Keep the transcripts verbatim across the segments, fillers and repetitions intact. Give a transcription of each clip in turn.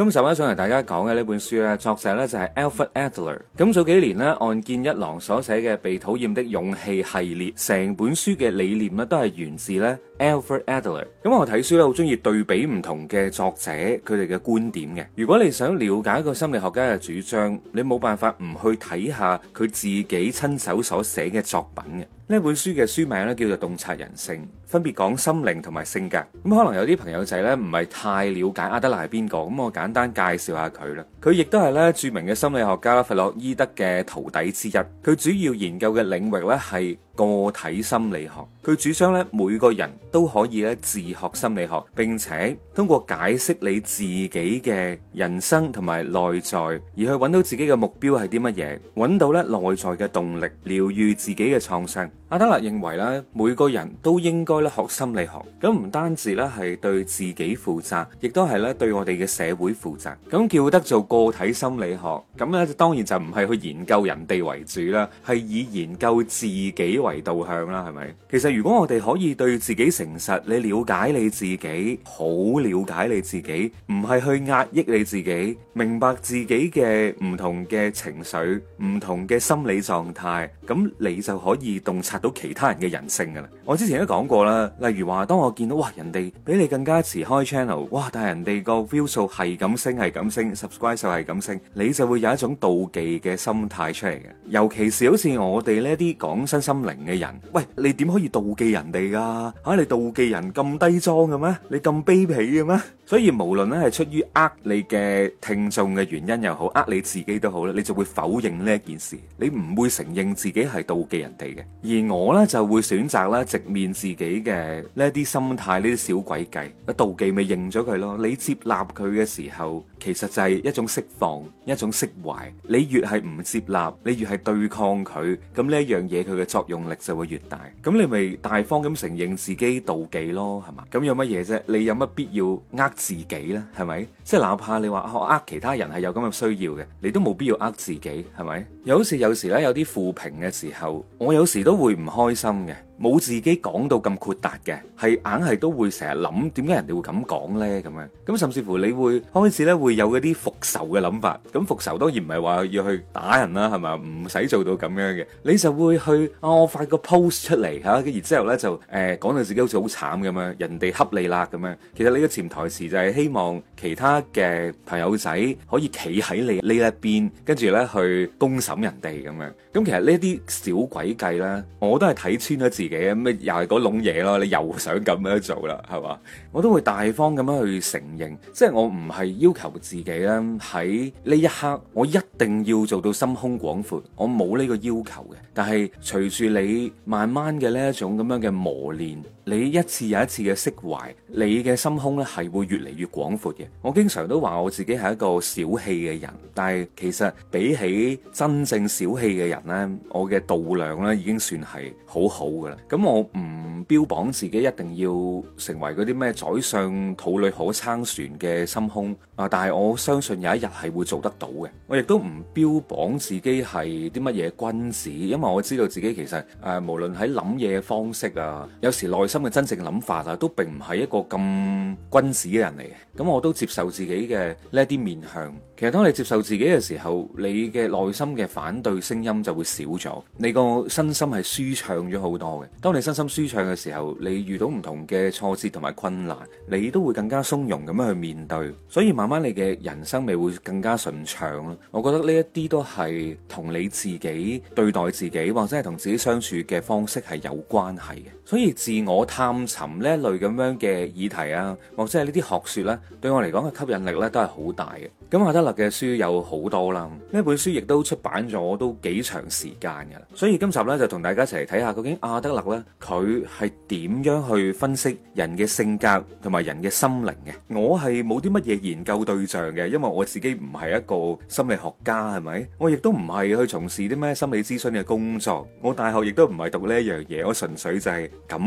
今集咧想同大家講嘅呢本書咧，作者咧就係 Alfred Adler。咁早幾年咧，岸見一郎所寫嘅《被討厭的勇氣》系列，成本書嘅理念咧都係源自咧 Alfred Adler。咁我睇書咧好中意對比唔同嘅作者佢哋嘅觀點嘅。如果你想了解一個心理學家嘅主張，你冇辦法唔去睇下佢自己親手所寫嘅作品嘅。呢本書嘅書名咧叫做《洞察人性》，分別講心靈同埋性格。咁可能有啲朋友仔咧唔係太了解阿德勒係邊個，咁我簡單介紹下佢啦。佢亦都係咧著名嘅心理學家弗洛伊德嘅徒弟之一。佢主要研究嘅領域咧係個體心理學。佢主張咧每個人都可以咧自學心理學，並且通過解釋你自己嘅人生同埋內在，而去揾到自己嘅目標係啲乜嘢，揾到咧內在嘅動力，療愈自己嘅創傷。阿德勒認為咧，每個人都應該咧學心理學，咁唔單止咧係對自己負責，亦都係咧對我哋嘅社會負責。咁叫得做個體心理學，咁咧當然就唔係去研究人哋為主啦，係以研究自己為導向啦，係咪？其實如果我哋可以對自己誠實，你了解你自己，好了解你自己，唔係去壓抑你自己，明白自己嘅唔同嘅情緒、唔同嘅心理狀態，咁你就可以洞察到其他人嘅人性噶啦。我之前都講過啦，例如話當我見到哇人哋比你更加遲開 channel， 哇但係人哋個 view 數係咁升係咁升 ，subscribe 數係咁升，你就會有一種妒忌嘅心態出嚟嘅。尤其是好似我哋呢啲講身心靈嘅人，喂你點可以妒忌人哋噶？吓你妒忌人咁低裝嘅咩？你咁卑鄙嘅咩？所以無論咧係出於呃你嘅聽眾嘅原因又好，呃你自己都好咧，你就會否認呢一件事，你唔會承認自己係妒忌人哋嘅。而我呢，就會選擇咧直面自己嘅呢一啲心態，呢啲小詭計。妒忌咪認咗佢咯，你接納佢嘅時候，其實就係一種釋放，一種釋懷。你越係唔接納，你越係對抗佢，咁呢一樣嘢佢嘅作用力就會越大。咁你咪大方咁承認自己妒忌咯，係嘛？咁有乜嘢啫？你有乜必要呃自己呢？係咪？即係哪怕你話我呃其他人係有咁嘅需要嘅，你都冇必要呃自己，係咪？又好似有時咧有啲負評嘅時候，我有時都會唔開心嘅。冇自己講到咁豁達嘅，係硬係都會成日諗點解人哋會咁講呢？咁樣咁甚至乎你會開始咧會有嗰啲復仇嘅諗法。咁復仇當然唔係話要去打人啦，係咪？唔使做到咁樣嘅，你就會去啊我發個 post 出嚟嚇，然之後咧就誒、呃、講到自己好似好慘咁樣，人哋恰你啦咁樣。其實你嘅潛台詞就係希望其他嘅朋友仔可以企喺你呢一邊，跟住咧去公審人哋咁樣。咁其實呢啲小詭計咧，我都係睇穿咗自己。咩又係嗰籠嘢咯？你又想咁樣做啦，係嘛？我都會大方咁樣去承認，即係我唔係要求自己咧喺呢一刻，我一定要做到心胸廣闊，我冇呢個要求嘅。但係隨住你慢慢嘅呢一種咁樣嘅磨練，你一次又一次嘅釋懷，你嘅心胸咧係會越嚟越廣闊嘅。我經常都話我自己係一個小氣嘅人，但係其實比起真正小氣嘅人咧，我嘅度量咧已經算係好好噶啦。咁我唔標榜自己一定要成為嗰啲咩宰相肚裏可撐船嘅心胸啊，但係我相信有一日係會做得到嘅。我亦都唔標榜自己係啲乜嘢君子，因為我知道自己其實誒、呃、無論喺諗嘢嘅方式啊，有時內心嘅真正諗法啊，都並唔係一個咁君子嘅人嚟嘅。咁我都接受自己嘅呢一啲面向。其實當你接受自己嘅時候，你嘅內心嘅反對聲音就會少咗，你個身心係舒暢咗好多嘅。當你身心舒暢嘅時候，你遇到唔同嘅挫折同埋困難，你都會更加鬆容咁樣去面對，所以慢慢你嘅人生咪會更加順暢咯。我覺得呢一啲都係同你自己對待自己或者係同自己相處嘅方式係有關係嘅。所以自我探尋呢一類咁樣嘅議題啊，或者係呢啲學說咧，對我嚟講嘅吸引力咧都係好大嘅。咁阿德勒嘅書有好多啦，呢本書亦都出版咗都幾長時間㗎啦。所以今集咧就同大家一齊嚟睇下究竟阿德勒咧佢係點樣去分析人嘅性格同埋人嘅心靈嘅。我係冇啲乜嘢研究對象嘅，因為我自己唔係一個心理學家，係咪？我亦都唔係去從事啲咩心理諮詢嘅工作，我大學亦都唔係讀呢一樣嘢，我純粹就係感興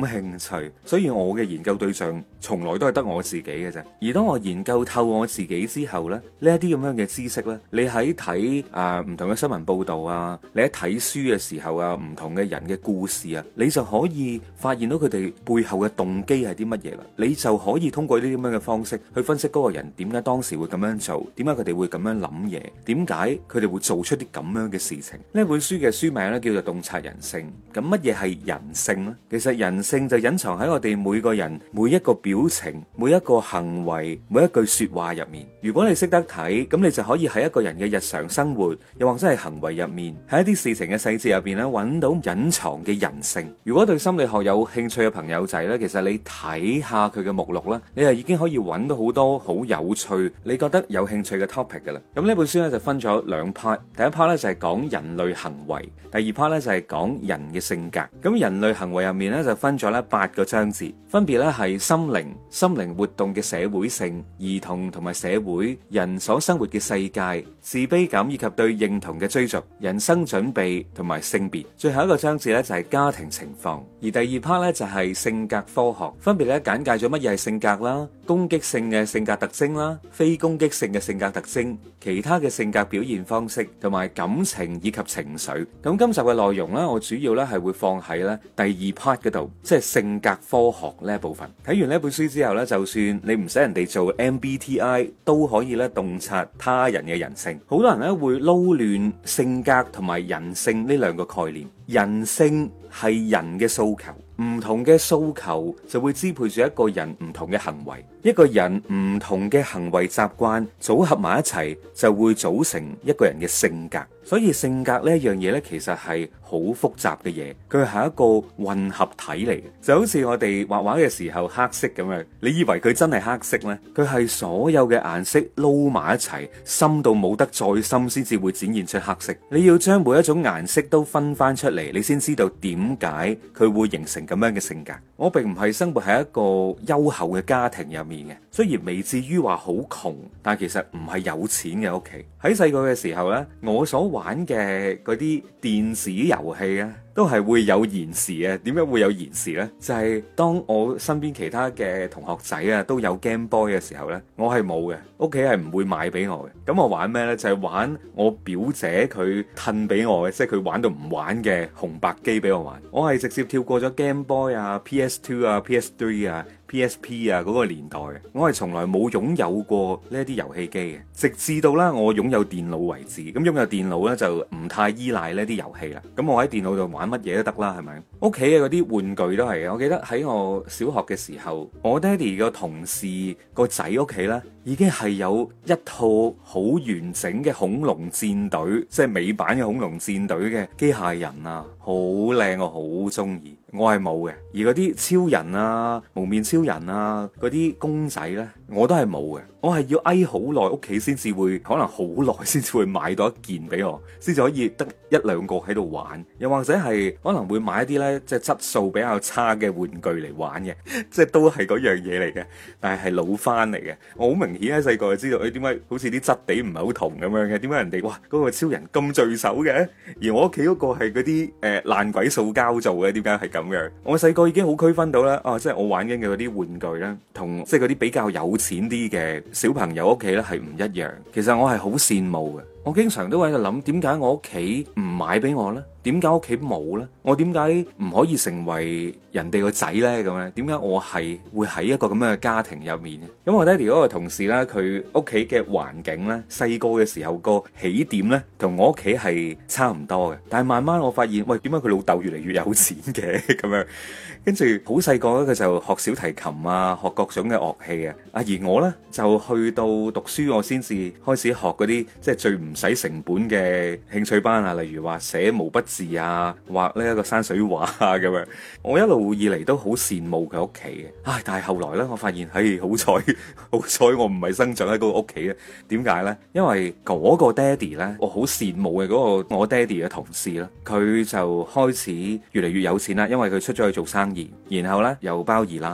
趣，所以我嘅研究對象從來都係得我自己嘅啫。而當我研究透我自己之後咧，呢一啲咁樣嘅知識咧，你喺睇啊唔同嘅新聞報道啊，你喺睇書嘅時候啊，唔同嘅人嘅故事啊，你就可以發現到佢哋背後嘅動機係啲乜嘢啦。你就可以通過呢啲咁樣嘅方式去分析嗰個人點解當時會咁樣做，點解佢哋會咁樣諗嘢，點解佢哋會做出啲咁樣嘅事情。呢本書嘅書名咧叫做《洞察人性》。咁乜嘢係人性呢？其實人性就隱藏喺我哋每個人每一個表情、每一個行為、每一句說話入面。如果你識得睇，咁你就可以喺一個人嘅日常生活，又或者係行為入面，喺一啲事情嘅細節入邊咧，揾到隱藏嘅人性。如果對心理學有興趣嘅朋友仔呢，其實你睇下佢嘅目錄啦，你就已經可以揾到好多好有趣，你覺得有興趣嘅 topic 噶啦。咁呢本書咧就分咗兩 part，第一 part 咧就係講人類行為，第二 part 咧就係講人嘅性格。咁人類行為入面咧就分咗咧八個章節，分別咧係心靈、心靈活動嘅社會性、兒童同埋社會、人所生活嘅世界、自卑感以及對認同嘅追逐、人生準備同埋性別。最後一個章節咧就係家庭情況，而第二 part 咧就係性格科學，分別咧簡介咗乜嘢係性格啦、攻擊性嘅性格特徵啦、非攻擊性嘅性格特徵、其他嘅性格表現方式同埋感情以及情緒。咁今集嘅內容咧，我主要咧係會放喺咧第二 part 嗰度，即係性格科學呢一部分。睇完呢本書之後咧，就算你唔使人哋做 M B T I，都可以咧洞察他人嘅人性。好多人咧會撈亂性格同埋人性呢兩個概念。人性係人嘅訴求，唔同嘅訴求就會支配住一個人唔同嘅行為，一個人唔同嘅行為習慣組合埋一齊，就會組成一個人嘅性格。所以性格呢一樣嘢呢，其實係好複雜嘅嘢，佢係一個混合體嚟嘅，就好似我哋畫畫嘅時候黑色咁樣，你以為佢真係黑色呢？佢係所有嘅顏色撈埋一齊，深到冇得再深先至會展現出黑色。你要將每一種顏色都分翻出嚟，你先知道點解佢會形成咁樣嘅性格。我並唔係生活喺一個優厚嘅家庭入面嘅，雖然未至於話好窮，但其實唔係有錢嘅屋企。喺細個嘅時候呢，我所玩嘅嗰啲電子遊戲啊，都係會有延時嘅。點解會有延時呢？就係當我身邊其他嘅同學仔啊都有 Game Boy 嘅時候呢，我係冇嘅，屋企係唔會買俾我嘅。咁我玩咩呢？就係玩我表姐佢褪俾我嘅，即係佢玩到唔玩嘅紅白機俾我玩。我係直接跳過咗 Game Boy 啊、P S 二 啊、P S 三 啊、P S P 啊嗰個年代嘅。我係從來冇擁有過呢一啲遊戲機嘅，直至到啦我擁有電腦為止。咁擁有電腦呢，就唔太依賴呢啲遊戲啦。咁我喺電腦度玩乜嘢都得啦，係咪？屋企嘅嗰啲玩具都係嘅。我記得喺我小學嘅時候，我爹哋個同事個仔屋企呢，已經係有一套好完整嘅恐龍戰隊，即係美版嘅恐龍戰隊嘅機械人啊，好靚，我好中意。我係冇嘅，而嗰啲超人啊、蒙面超人啊嗰啲公仔呢，我都係冇嘅。我係要挨好耐，屋企先至會，可能好耐先至會買到一件俾我，先至可以得一兩個喺度玩。又或者係可能會買一啲呢，即係質素比較差嘅玩具嚟玩嘅，即係都係嗰樣嘢嚟嘅，但係係老翻嚟嘅。我好明顯喺細個就知道，誒點解好似啲質地唔係好同咁樣嘅？點解人哋哇嗰個超人咁聚手嘅，而我屋企嗰個係嗰啲誒爛鬼塑膠做嘅？點解係咁樣？我細個已經好區分到啦，啊，即係我玩緊嘅嗰啲玩具咧，同即係嗰啲比較有錢啲嘅小朋友屋企咧係唔一樣。其實我係好羨慕嘅。我經常都喺度諗，點解我屋企唔買俾我呢？點解屋企冇呢？我點解唔可以成為人哋個仔呢？咁樣點解我係會喺一個咁樣嘅家庭入面呢？咁我爹哋嗰個同事呢，佢屋企嘅環境呢，細個嘅時候個起點呢，同我屋企係差唔多嘅。但係慢慢我發現，喂，點解佢老豆越嚟越有錢嘅咁樣？跟住好細個咧，佢就學小提琴啊，學各種嘅樂器啊。啊，而我呢，就去到讀書，我先至開始學嗰啲即係最唔使成本嘅興趣班啊，例如話寫毛筆字啊，畫呢一個山水畫啊咁樣。我一路以嚟都好羨慕佢屋企嘅。唉，但係後來呢，我發現，唉，好彩，好彩我唔係生長喺嗰個屋企咧。點解呢？因為嗰個爹哋呢，我好羨慕嘅嗰個我爹哋嘅同事啦，佢就開始越嚟越有錢啦，因為佢出咗去做生意。然後呢，又包二奶，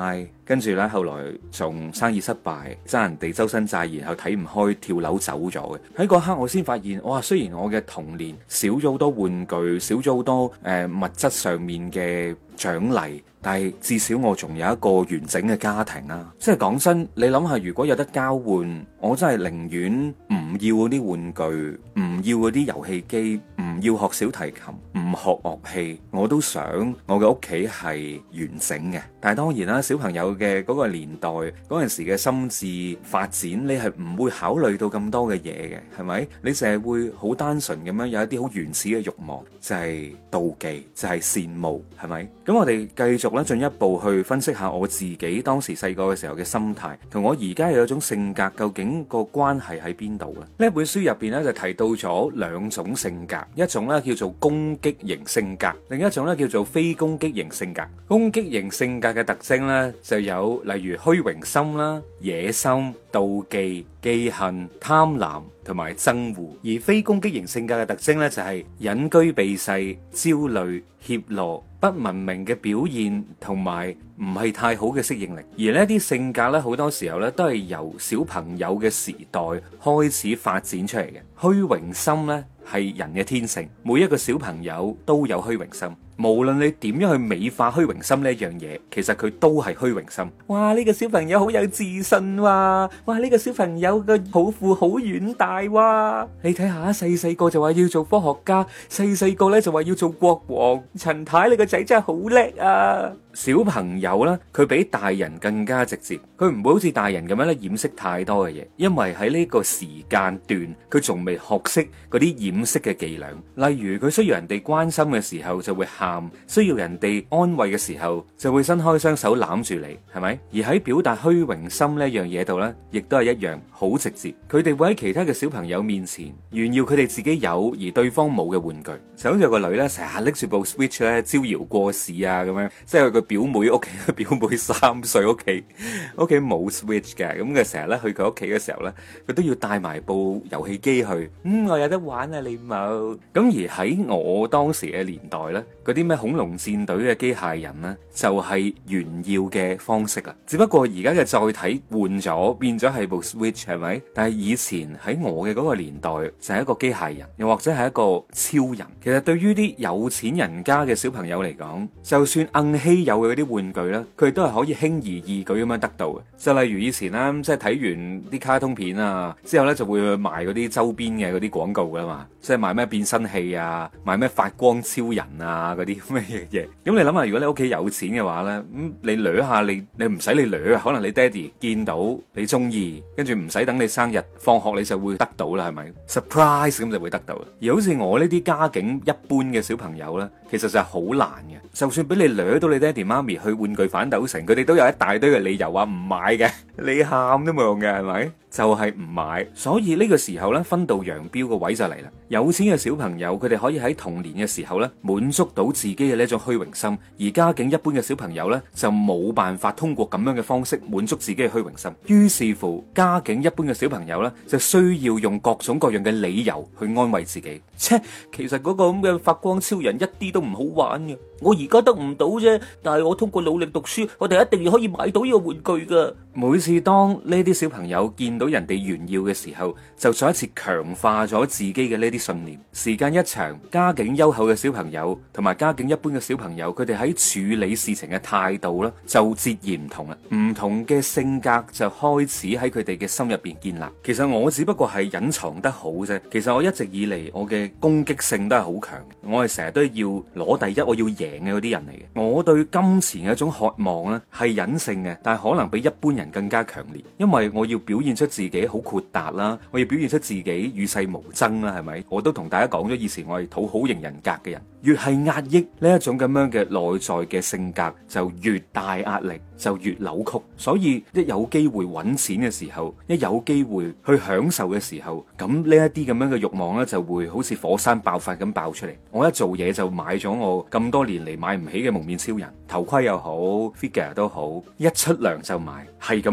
跟住呢，後來仲生意失敗，爭人哋周身債，然後睇唔開跳樓走咗嘅。喺嗰刻我先發現，哇！雖然我嘅童年少咗好多玩具，少咗好多誒、呃、物質上面嘅獎勵，但係至少我仲有一個完整嘅家庭啦。即係講真，你諗下，如果有得交換，我真係寧願唔要嗰啲玩具，唔要嗰啲遊戲機，唔要學小提琴，唔學樂器，我都想我嘅屋企係完整嘅。但係當然啦，小朋友嘅嗰個年代，嗰陣時嘅心智發展，你係唔會考慮到咁多嘅嘢嘅，係咪？你淨係會好單純咁樣有一啲好原始嘅慾望，就係妒忌，就係羨慕，係咪？咁我哋繼續咧進一步去分析下我自己當時細個嘅時候嘅心態，同我而家有一種性格究竟個關係喺邊度咧？呢本書入邊咧就提到咗兩種性格，一種咧叫做攻擊型性格，另一種咧叫做非攻擊型性格。攻擊型性格嘅特徵咧就有例如虛榮心啦、野心、妒忌、記恨、貪婪同埋憎惡。而非攻擊型性格嘅特徵咧就係隱居避世、焦慮、怯懦、不文明嘅表現同埋唔係太好嘅適應力。而呢啲性格咧好多時候咧都係由小朋友嘅時代開始發展出嚟嘅。虛榮心咧係人嘅天性，每一個小朋友都有虛榮心。無論你點樣去美化虛榮心呢一樣嘢，其實佢都係虛榮心。哇！呢個小朋友好有自信哇！哇！呢個小朋友嘅抱負好遠大哇！你睇下，細細個就話要做科學家，細細個咧就話要做國王。陳太，你個仔真係好叻啊！小朋友咧，佢比大人更加直接，佢唔會好似大人咁樣咧掩飾太多嘅嘢，因為喺呢個時間段，佢仲未學識嗰啲掩飾嘅伎倆。例如佢需要人哋關心嘅時候就會喊，需要人哋安慰嘅時候就會伸開雙手攬住你，係咪？而喺表達虛榮心呢樣嘢度呢，亦都係一樣好直接。佢哋會喺其他嘅小朋友面前炫耀佢哋自己有而對方冇嘅玩具，就好似有個女呢，成日拎住部 Switch 咧招搖過市啊咁樣，即係佢個表妹屋企，表妹三歲屋企屋企冇 Switch 嘅，咁佢成日咧去佢屋企嘅時候呢，佢都要帶埋部遊戲機去。嗯，我有得玩啊，你冇。咁而喺我當時嘅年代呢，嗰啲咩恐龍戰隊嘅機械人呢，就係炫耀嘅方式啦。只不過而家嘅載體換咗，變咗係部 Switch 係咪？但係以前喺我嘅嗰個年代就係一個機械人，又或者係一個超人。其實對於啲有錢人家嘅小朋友嚟講，就算硬稀有嘅嗰啲玩具呢，佢哋都係可以輕而易舉咁樣得到嘅。就例如以前啦，即係睇完啲卡通片啊之後呢，就會去賣嗰啲周邊嘅嗰啲廣告噶嘛，即係賣咩變身器啊，賣咩發光超人啊嗰啲咩嘢。咁你諗下，如果你屋企有錢嘅話呢，咁你掠下你你唔使你掠啊，可能你爹哋見到你中意，跟住唔使等你生日放學你就會得到啦，係咪 surprise 咁就會得到。而好似我呢啲家境一般嘅小朋友呢，其實就係好難嘅。就算俾你掠到你爹哋媽咪去玩具反斗城，佢哋都有一大堆嘅理由話唔買嘅，你喊都冇用嘅，係咪？就係唔買。所以呢個時候呢，分道揚鑣個位就嚟啦。有錢嘅小朋友，佢哋可以喺童年嘅時候呢，滿足到自己嘅呢種虛榮心，而家境一般嘅小朋友呢，就冇辦法通過咁樣嘅方式滿足自己嘅虛榮心。於是乎，家境一般嘅小朋友呢，就需要用各種各樣嘅理由去安慰自己。切，其實嗰個咁嘅發光超人一啲都唔好玩嘅，我而家得唔到啫，但係我通過努力讀書，我哋一定要可以買到呢個玩具噶。每次當呢啲小朋友見到人哋炫耀嘅時候，就再一次強化咗自己嘅呢啲信念。時間一長，家境優厚嘅小朋友同埋家境一般嘅小朋友，佢哋喺處理事情嘅態度咧，就截然唔同啦。唔同嘅性格就開始喺佢哋嘅心入邊建立。其實我只不過係隱藏得好啫。其實我一直以嚟我嘅攻擊性都係好強，我係成日都要攞第一，我要贏嘅嗰啲人嚟嘅。我對金錢嘅一種渴望咧係隱性嘅，但係可能比一般人更加強烈，因為我要表現出自己好豁達啦，我要表現出自己與世無爭啦，係咪？我都同大家講咗，以前我係討好型人格嘅人，越係壓抑呢一種咁樣嘅內在嘅性格，就越大壓力，就越扭曲。所以一有機會揾錢嘅時候，一有機會去享受嘅時候，咁呢一啲咁樣嘅慾望呢，就會好似火山爆發咁爆出嚟。我一做嘢就買咗我咁多年嚟買唔起嘅蒙面超人頭盔又好 figure 都好，一出糧就買，係咁買。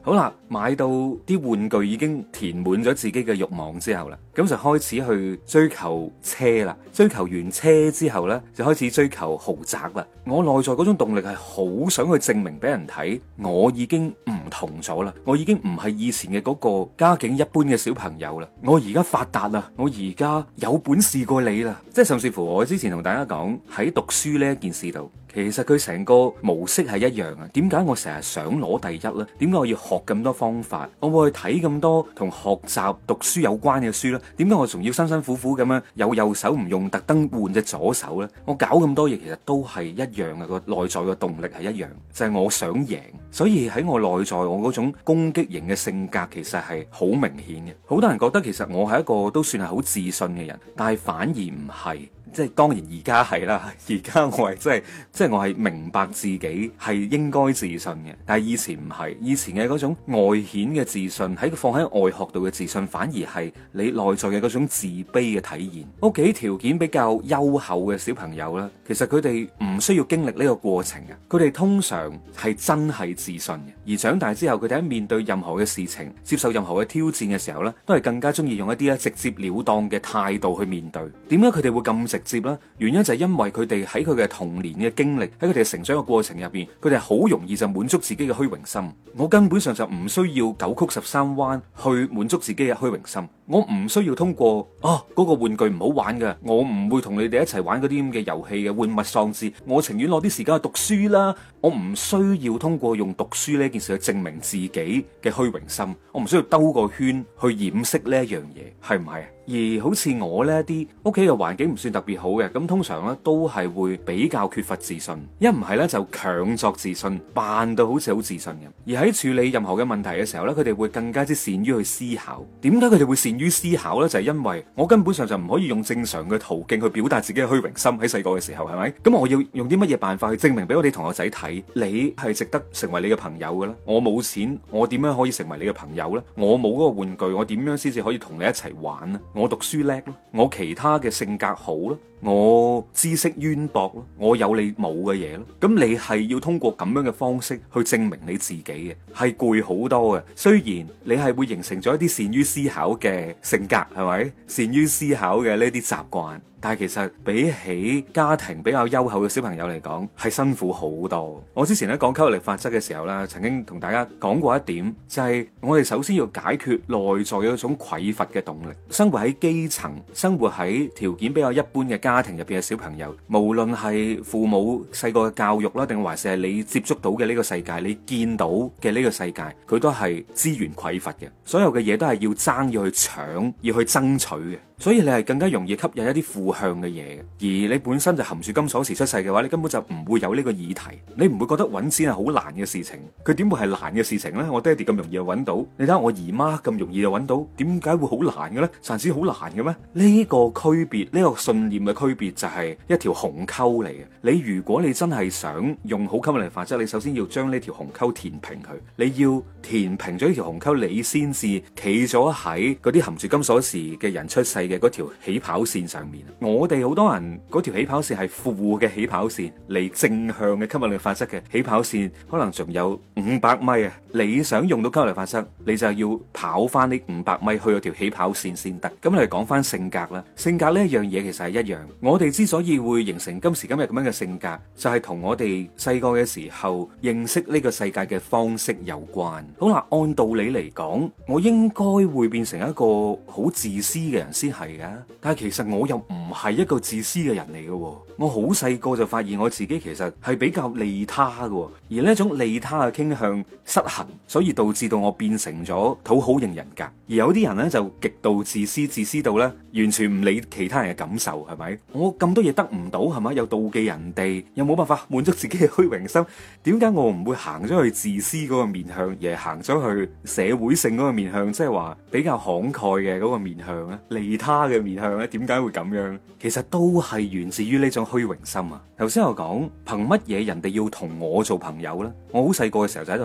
好啦，買到啲玩具已經填滿咗自己嘅慾望之後啦，咁就開始去追求車啦。追求完車之後呢，就開始追求豪宅啦。我內在嗰種動力係好想去證明俾人睇，我已經唔同咗啦，我已經唔係以前嘅嗰個家境一般嘅小朋友啦，我而家發達啦，我而家有本事過你啦。即係甚至乎我之前同大家講喺讀書呢一件事度，其實佢成個模式係一樣啊。點解我成日想攞第一呢？點解我要學咁多方法？我會去睇咁多同學習讀書有關嘅書呢？點解我仲要辛辛苦苦咁樣有右手唔用，特登換隻左手呢？我搞咁多嘢其實都係一樣嘅，個內在嘅動力係一樣，就係我想贏。所以喺我內在我嗰種攻擊型嘅性格其實係好明顯嘅。好多人覺得其實我係一個都算係好自信嘅人，但係反而唔係。即係當然而家係啦，而家我係真係即係我係明白自己係應該自信嘅，但係以前唔係，以前嘅嗰種外顯嘅自信，喺放喺外殼度嘅自信，反而係你內在嘅嗰種自卑嘅體現。屋企條件比較優厚嘅小朋友啦，其實佢哋唔需要經歷呢個過程嘅，佢哋通常係真係自信嘅。而長大之後，佢哋喺面對任何嘅事情，接受任何嘅挑戰嘅時候呢，都係更加中意用一啲咧直接了當嘅態度去面對。點解佢哋會咁直接啦？原因就係因為佢哋喺佢嘅童年嘅經歷，喺佢哋成長嘅過程入邊，佢哋好容易就滿足自己嘅虛榮心。我根本上就唔需要九曲十三彎去滿足自己嘅虛榮心。我唔需要通過啊嗰個玩具唔好玩嘅，我唔會同你哋一齊玩嗰啲咁嘅遊戲嘅，玩物喪志。我情願攞啲時間去讀書啦。我唔需要通過用讀書呢件事去證明自己嘅虛榮心。我唔需要兜個圈去掩飾呢一樣嘢，係唔係啊？而好似我呢啲屋企嘅環境唔算特別好嘅，咁通常咧都係會比較缺乏自信，一唔係咧就強作自信，扮到好似好自信咁。而喺處理任何嘅問題嘅時候咧，佢哋會更加之善於去思考。點解佢哋會善於思考呢？就係因為我根本上就唔可以用正常嘅途徑去表達自己嘅虛榮心。喺細個嘅時候係咪？咁我要用啲乜嘢辦法去證明俾我哋同學仔睇，你係值得成為你嘅朋友嘅咧？我冇錢，我點樣可以成為你嘅朋友呢？我冇嗰個玩具，我點樣先至可以同你一齊玩呢？我讀書叻咯，我其他嘅性格好咯，我知識淵博咯，我有你冇嘅嘢咯。咁你係要通過咁樣嘅方式去證明你自己嘅，係攰好多嘅。雖然你係會形成咗一啲善於思考嘅性格，係咪？善於思考嘅呢啲習慣。但係其實比起家庭比較優厚嘅小朋友嚟講，係辛苦好多。我之前咧講吸引力法則嘅時候咧，曾經同大家講過一點，就係我哋首先要解決內在嘅一種匱乏嘅動力。生活喺基層，生活喺條件比較一般嘅家庭入邊嘅小朋友，無論係父母細個嘅教育啦，定還是係你接觸到嘅呢個世界，你見到嘅呢個世界，佢都係資源匱乏嘅。所有嘅嘢都係要爭，要去搶，要去爭取嘅。所以你係更加容易吸引一啲負向嘅嘢，而你本身就含住金鎖匙出世嘅話，你根本就唔會有呢個議題，你唔會覺得揾錢係好難嘅事情。佢點會係難嘅事情呢？我爹哋咁容易就揾到，你睇下我姨媽咁容易就揾到，點解會好難嘅呢？賺錢好難嘅咩？呢個區別，呢個信念嘅區別就係一條鴻溝嚟嘅。你如果你真係想用好吸引力法則，你首先要將呢條鴻溝填平佢，你要填平咗呢條鴻溝，你先至企咗喺嗰啲含住金鎖匙嘅人出世嘅嗰條起跑線上面。我哋好多人嗰條起跑線係負嘅起跑線，離正向嘅吸引力法則嘅起跑線可能仲有五百米啊！你想用到吸引力法則，你就要跑翻呢五百米去嗰條起跑線先得。咁嚟講翻性格啦，性格呢一樣嘢其實係一樣。我哋之所以會形成今時今日咁樣嘅性格，就係同我哋細個嘅時候認識呢個世界嘅方式有關。好啦，按道理嚟講，我應該會變成一個好自私嘅人先係噶，但係其實我又唔係一個自私嘅人嚟嘅。我好細個就發現我自己其實係比較利他嘅，而呢一種利他嘅傾向失衡，所以導致到我變成咗討好型人格。而有啲人呢，就極度自私，自私到呢完全唔理其他人嘅感受，係咪？我咁多嘢得唔到，係咪？又妒忌人哋，又冇辦法滿足自己嘅虛榮心，點解我唔會行咗去自私嗰個面向，而係行咗去社會性嗰個面向，即係話比較慷慨嘅嗰個面向咧，利他嘅面向咧？點解會咁樣？其實都係源自於呢種虛榮心啊！頭先我講，憑乜嘢人哋要同我做朋友呢？我好細個嘅時候就喺度諗，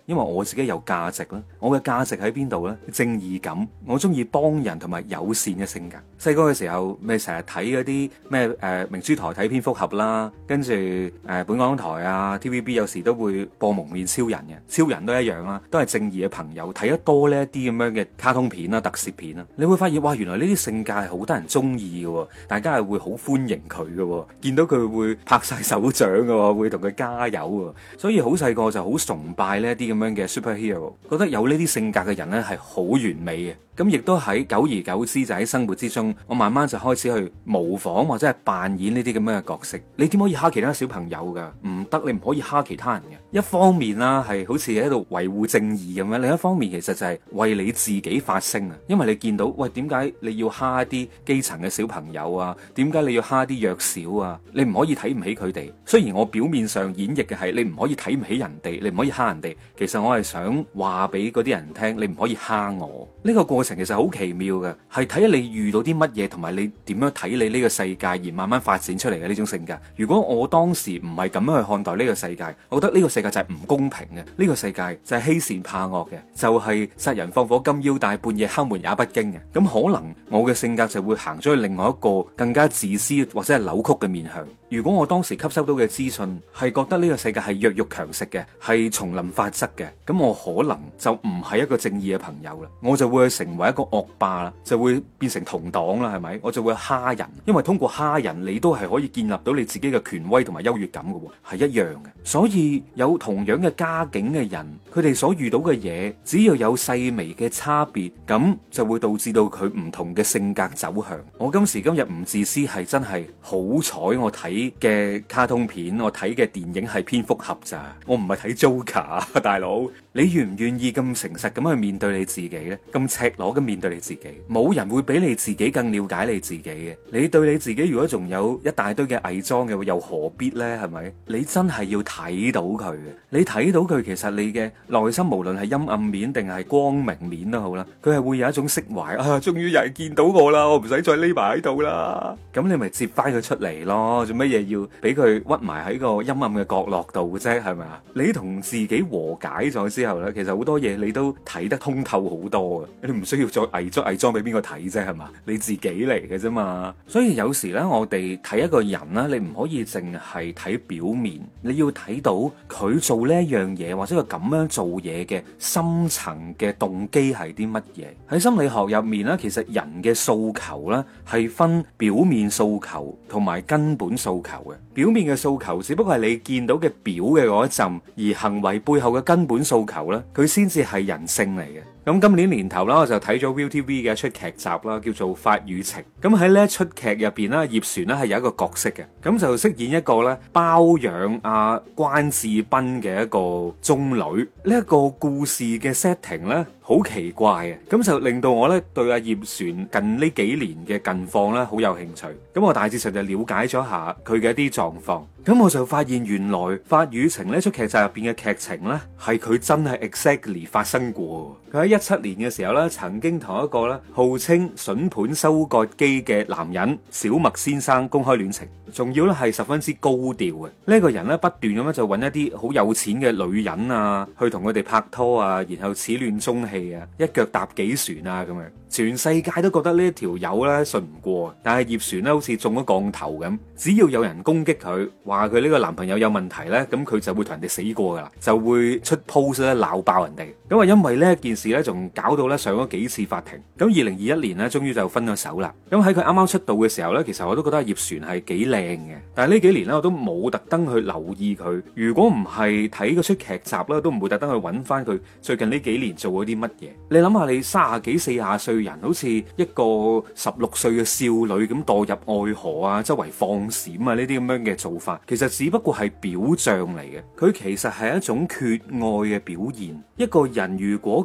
因為我自己有價值啦。我嘅價值喺邊度呢？正義感，我中意幫人同埋友善嘅性格。細個嘅時候咪成日睇嗰啲咩誒明珠台睇蝙蝠俠啦，跟住誒、呃、本港台啊 T V B 有時都會播蒙面超人嘅，超人都一樣啦，都係正義嘅朋友。睇得多呢一啲咁樣嘅卡通片啊、特攝片啊，你會發現哇，原來呢啲性格係好多人中意嘅，大家係會好歡迎佢嘅，見到佢會拍晒手掌嘅，會同佢加油。所以好細個就好崇拜呢一啲咁樣嘅 superhero， 覺得有呢啲性格嘅人呢係好完美嘅。咁亦都喺久而久之就喺生活之中，我慢慢就開始去模仿或者係扮演呢啲咁樣嘅角色。你點可以蝦其他小朋友噶？唔得，你唔可以蝦其他人嘅。一方面啦，係好似喺度維護正義咁樣；另一方面，其實就係為你自己發聲啊。因為你見到，喂，點解你要蝦一啲基層嘅小朋友啊？點解你要蝦啲弱小啊？你唔可以睇唔起佢哋。雖然我表面上演繹嘅係你唔可以睇唔起人哋，你唔可以蝦人哋。其實我係想話俾嗰啲人聽，你唔可以蝦我。呢個過程其實好奇妙嘅，係睇下你遇到啲乜嘢，同埋你點樣睇你呢個世界而慢慢發展出嚟嘅呢種性格。如果我當時唔係咁樣去看待呢個世界，我覺得呢個世界就係唔公平嘅，呢個世界就係欺善怕惡嘅，就係殺人放火金腰帶，半夜敲門也不驚嘅。咁可能我嘅性格就會行咗去另外一個更加自私或者係扭曲嘅面向。如果我當時吸收到嘅資訊係覺得呢個世界係弱肉強食嘅，係叢林法則嘅，咁我可能就唔係一個正義嘅朋友啦，我就會成為一個惡霸啦，就會變成同黨啦，係咪？我就會蝦人，因為通過蝦人，你都係可以建立到你自己嘅權威同埋優越感嘅，係一樣嘅。所以有同樣嘅家境嘅人，佢哋所遇到嘅嘢，只要有細微嘅差別，咁就會導致到佢唔同嘅性格走向。我今時今日唔自私係真係好彩，我睇嘅卡通片，我睇嘅電影係蝙蝠俠咋，我唔係睇 Joker， 大佬，你願唔願意咁誠實咁去面對你自己呢？咁赤裸咁面對你自己，冇人會比你自己更了解你自己嘅。你對你自己如果仲有一大堆嘅偽裝嘅，又何必呢？係咪？你真係要睇到佢嘅，你睇到佢，其實你嘅內心無論係陰暗面定係光明面都好啦，佢係會有一種釋懷啊！終於有人見到我啦，我唔使再匿埋喺度啦。咁你咪接翻佢出嚟咯，做乜嘢要俾佢屈埋喺個陰暗嘅角落度啫？係咪啊？你同自己和解咗之後呢，其實好多嘢你都睇得通透好多嘅，你唔需要再偽裝偽裝俾邊個睇啫？係嘛，你自己嚟嘅啫嘛。所以有時呢，我哋睇一個人呢，你唔可以淨係睇表面，你要睇到佢做呢一樣嘢或者佢咁樣做嘢嘅深層嘅動機係啲乜嘢。喺心理學入面呢，其實人嘅訴求呢係分表面訴求同埋根本訴求嘅。表面嘅訴求只不過係你見到嘅表嘅嗰一陣，而行為背後嘅根本訴求呢，佢先至係人性嚟嘅。咁今年年頭啦，我就睇咗 ViuTV 嘅一出劇集啦，叫做《法與情》。咁喺呢一出劇入邊咧，葉璇咧係有一個角色嘅，咁就飾演一個咧包養阿關智斌嘅一個中女。呢一個故事嘅 setting 咧好奇怪嘅，咁就令到我咧對阿葉璇近呢幾年嘅近況咧好有興趣。咁我大致上就了解咗下佢嘅一啲狀況。咁我就發現原來《法與情》呢出劇集入邊嘅劇情咧係佢真係 exactly 發生過。佢喺一七年嘅時候咧，曾經同一個咧號稱筍盤收割機嘅男人小麥先生公開戀情，仲要咧係十分之高調嘅。呢個人咧不斷咁樣就揾一啲好有錢嘅女人啊，去同佢哋拍拖啊，然後始亂終棄啊，一腳踏幾船啊咁樣。全世界都覺得呢一條友咧信唔過，但係葉璇咧好似中咗降頭咁，只要有人攻擊佢，話佢呢個男朋友有問題咧，咁佢就會同人哋死過噶啦，就會出 post 咧鬧爆人哋。咁啊，因為呢件事咧，仲搞到咧上咗幾次法庭。咁二零二一年咧，終於就分咗手啦。咁喺佢啱啱出道嘅時候咧，其實我都覺得葉璇係幾靚嘅。但係呢幾年咧，我都冇特登去留意佢。如果唔係睇嗰出劇集咧，都唔會特登去揾翻佢最近呢幾年做咗啲乜嘢。你諗下，你三十幾四十歲人，好似一個十六歲嘅少女咁墮入愛河啊，周圍放閃啊，呢啲咁樣嘅做法，其實只不過係表象嚟嘅。佢其實係一種缺愛嘅表現。一個人如果缺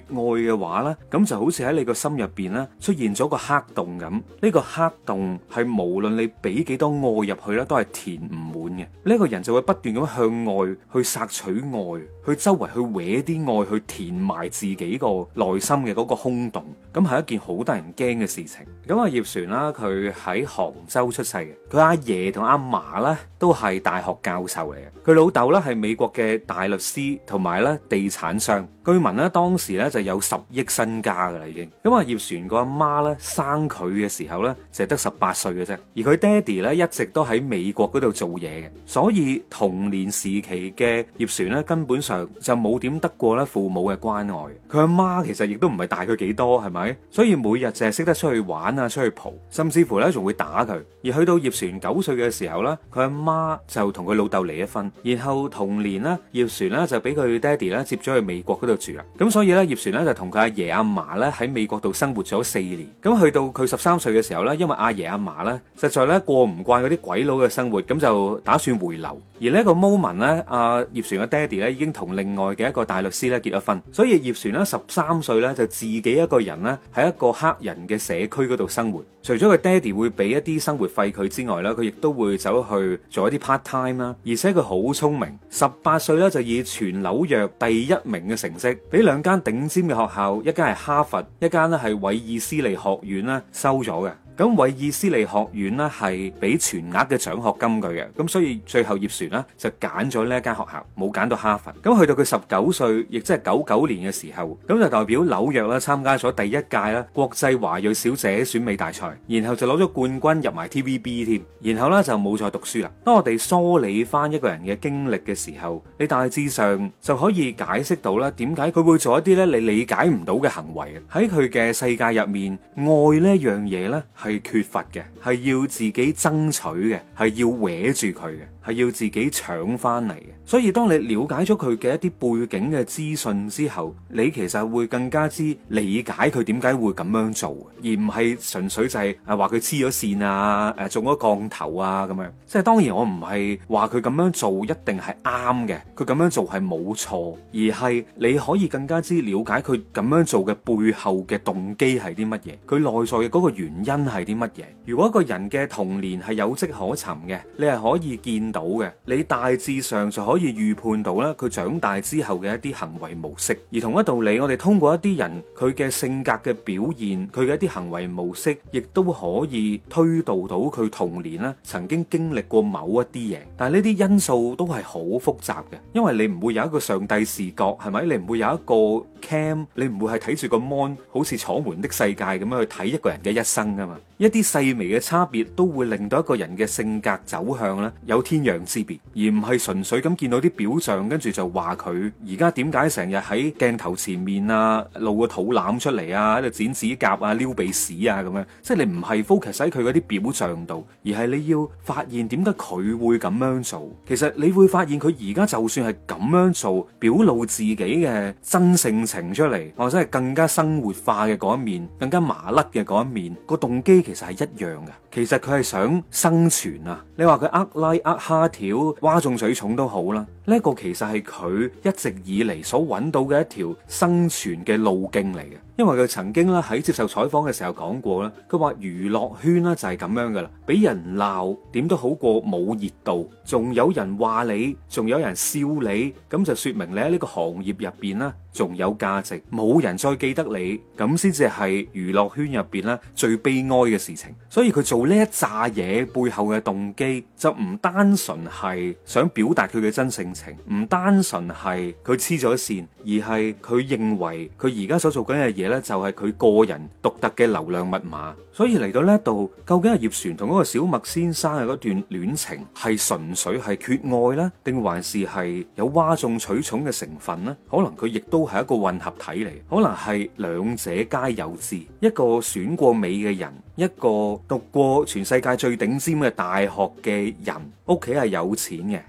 愛嘅話呢，咁就好似喺你個心入邊呢出現咗個黑洞咁。呢個黑洞係無論你俾幾多愛入去呢，都係填唔滿嘅。呢個人就會不斷咁向外去索取愛，去周圍去搲啲愛去填埋自己個內心嘅嗰個空洞。咁係一件好得人驚嘅事情。咁阿葉璇啦，佢喺杭州出世嘅，佢阿爺同阿嫲呢都係大學教授嚟嘅。佢老豆呢係美國嘅大律師同埋咧地產商。據聞咧當時咧就有十億身家噶啦已經。咁阿葉璇個阿媽咧生佢嘅時候咧就係得十八歲嘅啫，而佢爹哋咧一直都喺美國嗰度做嘢嘅，所以童年時期嘅葉璇咧根本上就冇點得過咧父母嘅關愛。佢阿媽其實亦都唔係大佢幾多，係咪？所以每日淨係識得出去玩啊，出去蒲，甚至乎咧仲會打佢。而去到葉璇九歲嘅時候咧，佢阿媽就同佢老豆離咗婚，然後同年咧葉璇咧就俾佢爹哋咧接咗去美國嗰度住啦。咁所以咧葉璇咧就同佢阿爺阿嫲咧喺美國度生活咗四年。咁去到佢十三歲嘅時候咧，因為阿爺阿嫲咧實在咧過唔慣嗰啲鬼佬嘅生活，咁就打算回流。而呢一個 moment 咧，阿葉璇嘅爹哋咧已經同另外嘅一個大律師咧結咗婚，所以葉璇咧十三歲咧就自己一個人咧喺一個黑人嘅社區嗰度生活。除咗佢爹哋會俾一啲生活費佢之外咧，佢亦都會走去做一啲 part time 啦。而且佢好聰明，十八歲咧就以全紐約第一名嘅成績，俾兩間頂尖嘅學校，一間係哈佛，一間咧係韋爾斯利學院咧收咗嘅。咁韋爾斯利學院咧係俾全額嘅獎學金佢嘅，咁所以最後葉璇咧就揀咗呢一間學校，冇揀到哈佛。咁去到佢十九歲，亦即係九九年嘅時候，咁就代表紐約咧參加咗第一屆咧國際華裔小姐選美大賽，然後就攞咗冠軍入埋 T V B 添，然後咧就冇再讀書啦。當我哋梳理翻一個人嘅經歷嘅時候，你大致上就可以解釋到咧點解佢會做一啲咧你理解唔到嘅行為。喺佢嘅世界入面，愛呢一樣嘢咧係係缺乏嘅，係要自己爭取嘅，係要搲住佢嘅，係要自己搶翻嚟嘅。所以當你了解咗佢嘅一啲背景嘅資訊之後，你其實會更加之理解佢點解會咁樣做，而唔係純粹就係誒話佢黐咗線啊，誒中咗降頭啊咁樣。即係當然我唔係話佢咁樣做一定係啱嘅，佢咁樣做係冇錯，而係你可以更加之了解佢咁樣做嘅背後嘅動機係啲乜嘢，佢內在嘅嗰個原因係啲乜嘢。如果一個人嘅童年係有跡可尋嘅，你係可以見到嘅，你大致上就可以預判到咧佢長大之後嘅一啲行為模式。而同一道理，我哋通過一啲人佢嘅性格嘅表現，佢嘅一啲行為模式，亦都可以推導到佢童年咧曾經經歷過某一啲嘢。但係呢啲因素都係好複雜嘅，因為你唔會有一個上帝視角，係咪？你唔會有一個 cam， 你唔會係睇住個 mon， 好似楚門的世界咁樣去睇一個人嘅一生噶嘛。一啲細微嘅差別都會令到一個人嘅性格走向咧有天壤之別，而唔係純粹咁見到啲表象，跟住就話佢而家點解成日喺鏡頭前面啊露個肚腩出嚟啊，喺度剪指甲啊撩鼻屎啊咁樣。即係你唔係 focus 喺佢嗰啲表象度，而係你要發現點解佢會咁樣做。其實你會發現佢而家就算係咁樣做，表露自己嘅真性情出嚟，或者係更加生活化嘅嗰一面，更加麻甩嘅嗰一面，個動機其實係一樣嘅。其實佢係想生存啊！你話佢呃 like 呃蝦條嘩眾取寵都好啦，呢一個其實係佢一直以嚟所揾到嘅一條生存嘅路徑嚟嘅。因為佢曾經咧喺接受採訪嘅時候講過啦，佢話娛樂圈咧就係咁樣噶啦，俾人鬧點都好過冇熱度，仲有人話你，仲有人笑你，咁就說明你喺呢個行業入邊咧仲有價值，冇人再記得你，咁先至係娛樂圈入邊咧最悲哀嘅事情。所以佢做呢一紮嘢背後嘅動機就唔單純係想表達佢嘅真性情，唔單純係佢黐咗線，而係佢認為佢而家所做緊嘅嘢就係佢個人獨特嘅流量密碼。所以嚟到呢度，究竟係葉璇同嗰個小麥先生嘅嗰段戀情係純粹係缺愛呢，定還是係有嘩眾取寵嘅成分呢？可能佢亦都係一個混合體嚟，可能係兩者皆有之。一個選過美嘅人，一個讀過全世界最頂尖嘅大學嘅人，屋企係有錢嘅，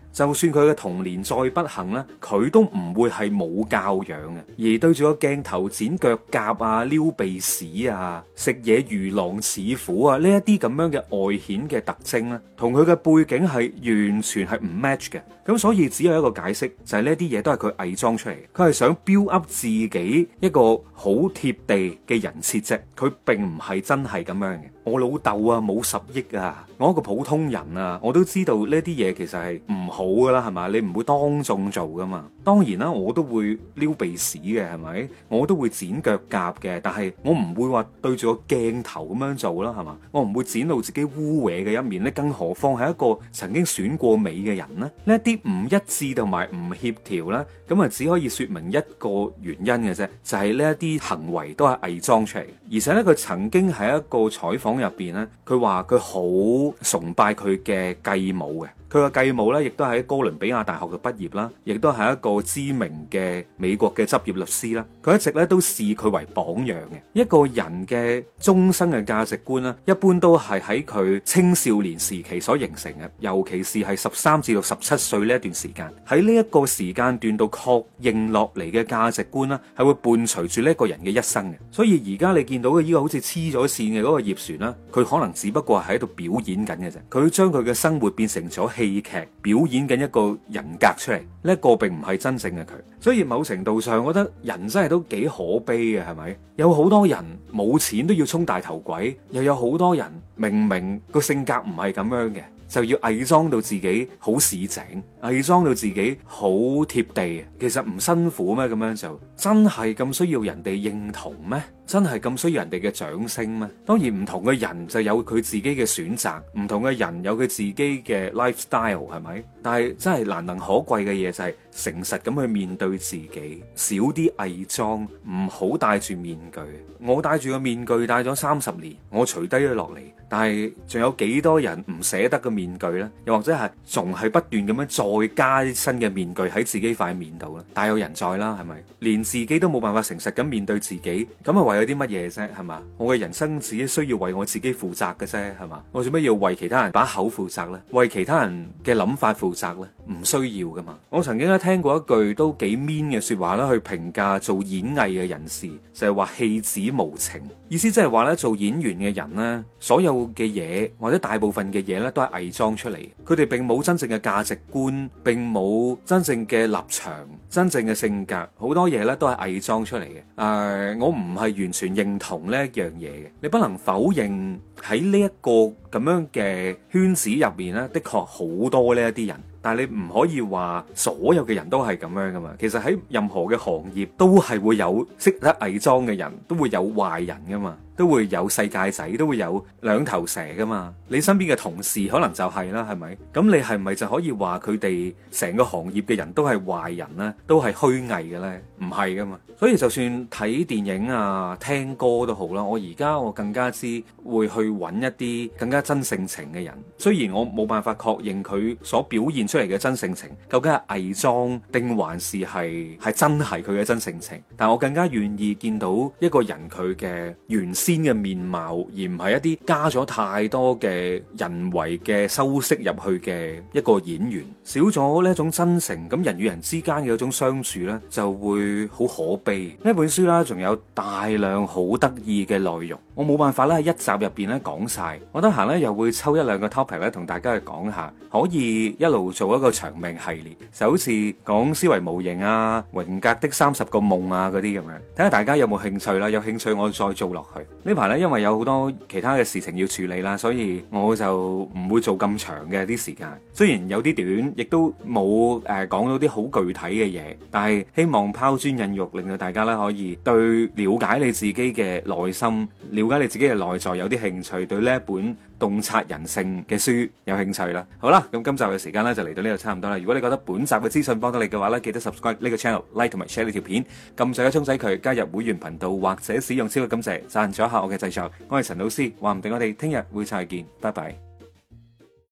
就算佢嘅童年再不幸咧，佢都唔會係冇教養嘅。而對住個鏡頭剪腳甲啊、撩鼻屎啊、食嘢如狼似虎啊，呢一啲咁樣嘅外顯嘅特徵咧，同佢嘅背景係完全係唔 match 嘅。咁所以只有一個解釋，就係呢啲嘢都係佢偽裝出嚟，佢係想 build up 自己一個好貼地嘅人設啫，佢並唔係真係咁樣嘅。我老豆啊冇十億啊，我一個普通人啊，我都知道呢啲嘢其實係唔好噶啦，係嘛？你唔會當眾做噶嘛。當然啦，我都會撩鼻屎嘅，係咪？我都會剪腳甲嘅，但係我唔會話對住個鏡頭咁樣做啦，係嘛？我唔會剪到自己污穢嘅一面咧，更何況係一個曾經選過美嘅人呢？呢一啲唔一致同埋唔協調啦，咁啊只可以說明一個原因嘅啫，就係呢一啲行為都係偽裝出嚟。而且咧，佢曾經喺一個採訪入邊咧，佢話佢好崇拜佢嘅繼母嘅。佢個繼母咧，亦都喺哥倫比亞大學嘅畢業啦，亦都係一個知名嘅美國嘅執業律師啦。佢一直咧都視佢為榜樣嘅。一個人嘅終生嘅價值觀咧，一般都係喺佢青少年時期所形成嘅，尤其是係十三至到十七歲呢一段時間。喺呢一個時間段度確認落嚟嘅價值觀啦，係會伴隨住呢一個人嘅一生嘅。所以而家你見到嘅呢個好似黐咗線嘅嗰個葉璇啦，佢可能只不過係喺度表演緊嘅啫。佢將佢嘅生活變成咗戲劇，表演緊一個人格出嚟，呢一個並唔係真正嘅佢。所以某程度上，我覺得人真係都幾可悲嘅，係咪？有好多人冇錢都要充大頭鬼，又有好多人明明個性格唔係咁樣嘅，就要偽裝到自己好市井，偽裝到自己好貼地。其實唔辛苦咩？咁樣就真係咁需要人哋認同咩？真係咁需要人哋嘅掌聲咩？當然唔同嘅人就有佢自己嘅選擇，唔同嘅人有佢自己嘅 lifestyle， 係咪？但係真係難能可貴嘅嘢就係誠實咁去面對自己，少啲偽裝，唔好戴住面具。我戴住個面具戴咗三十年，我除低咗落嚟，但係仲有幾多人唔捨得個面具呢？又或者係仲係不斷咁樣再加啲新嘅面具喺自己塊面度咧？大有人在啦，係咪？連自己都冇辦法誠實咁面對自己，咁係為咗啲乜嘢啫？係嘛？我嘅人生只需要為我自己負責嘅啫，係嘛？我做咩要為其他人把口負責呢？為其他人嘅諗法負責呢？唔需要噶嘛。我曾經咧聽過一句都幾 mean 嘅說話啦，去評價做演藝嘅人士，就係話戲子無情。意思即係話咧，做演員嘅人呢，所有嘅嘢或者大部分嘅嘢咧，都係偽裝出嚟。佢哋並冇真正嘅價值觀，並冇真正嘅立場，真正嘅性格，好多嘢咧都係偽裝出嚟嘅。誒、呃，我唔係完全認同呢一樣嘢嘅。你不能否認喺呢一個咁樣嘅圈子入面咧，的確好多呢一啲人。但係你唔可以話所有嘅人都係咁樣噶嘛。其實喺任何嘅行業都係會有識得偽裝嘅人，都會有壞人噶嘛，都會有世界仔，都會有兩頭蛇噶嘛。你身邊嘅同事可能就係啦，係咪？咁你係咪就可以話佢哋成個行業嘅人都係壞人呢？都係虛偽嘅呢？唔係噶嘛。所以就算睇電影啊、聽歌都好啦，我而家我更加之會去揾一啲更加真性情嘅人。雖然我冇辦法確認佢所表現出嚟嘅真性情究竟係偽裝定還是係係真係佢嘅真性情，但我更加願意見到一個人佢嘅原先嘅面貌，而唔係一啲加咗太多嘅人為嘅修飾入去嘅一個演員。少咗呢一種真誠，咁人與人之間嘅一種相處呢，就會好可悲。呢本書啦，仲有大量好得意嘅內容，我冇辦法咧喺一集入邊咧講晒。我得閒咧又會抽一兩個 topic 咧同大家去講下，可以一路做一個長命系列，就好似講思維模型啊、榮格的三十個夢啊嗰啲咁樣，睇下大家有冇興趣啦。有興趣我再做落去。呢排咧因為有好多其他嘅事情要處理啦，所以我就唔會做咁長嘅啲時間。雖然有啲短，亦都冇誒講到啲好具體嘅嘢，但係希望拋磚引玉，令到大家咧可以對了解你自己嘅內心、了解你自己嘅內在有啲興趣，對呢一本洞察人性嘅書有興趣啦。好啦，咁今集嘅時間咧就嚟到呢度差唔多啦。如果你覺得本集嘅資訊幫到你嘅話咧，記得 subscribe 呢個 channel、like 同埋 share 呢條片，撳上個鐘仔佢，加入會員頻道或者使用超級感謝贊助一下我嘅製作。我係陳老師，話唔定我哋聽日會再見，拜拜。